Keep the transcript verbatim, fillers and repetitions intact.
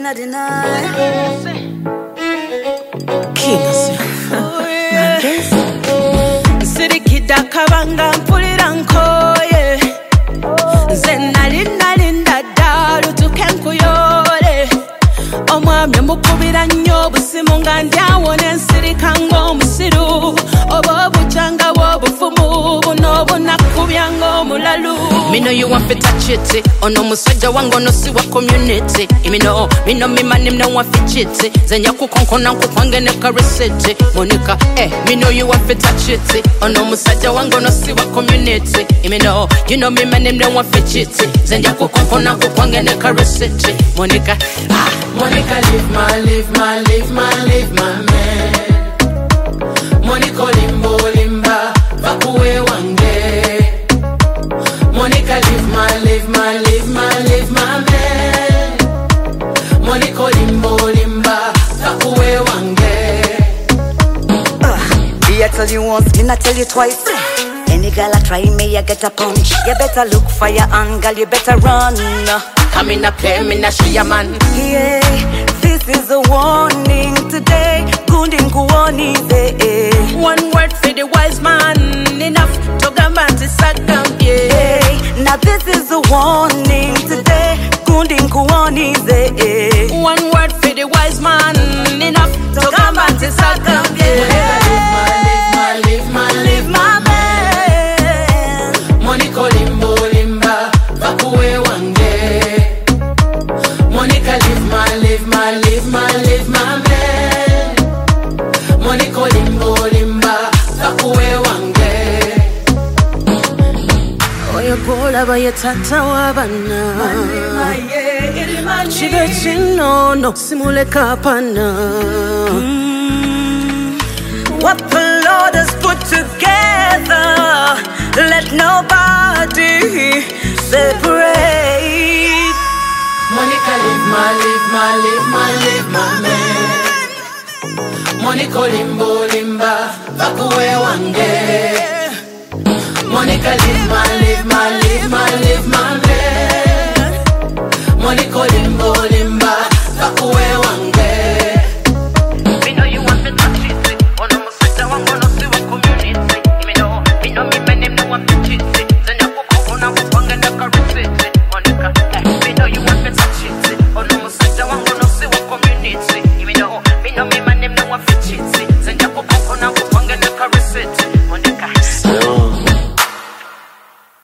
inna the night. King Sirikida kabanga mpulira nkoye nze nali nalinda ddalu tukenkuyole omwami mukubira nnyo obusimu nga ndyawo n'ensirika ng'omusiru oba obukyanga bw'obufumu buno bunakubya ng'omulalu. Me know you want to touch it ono musajja wange ono si wa community me know me know me man him no want to chit zenya kukonkona nkukwange ne caresete Monica eh me know you want to touch it ono musajja wange ono si wa community me know you know me man him no want to chit zenya kukonkona nkukwange ne caresete Monica ah Monica live my live my live my live my man Monica limbo limba vakuwe wange Monica live my live my live my live my man Monica limbo limba vakuwe wange uh, I tell you once, me not tell you twice. Any girl I try me, I get a punch. You better look for your hand, girl, you better run. Come in a play, me not she a man. Yeah, this is a warning today. Gundin kuoni eh. One word for the wise man, enough to gamba to sagam yeah. Now this is a warning today. Gundin kuoni eh. One word for the wise man, enough to gamba to sagam yeah. Live my live my live my man. Monica limbo limba vakuwe wange. Monica live my live my live my live my man. Monica limbo limba vakuwe wange. Oyo bola bayetata wabana Chibe chino no simule kapana What the Lord has put together, let nobody separate. Monica live my live my live my live my man. Monica limbo limba vakuwe wange. Monica live my live my live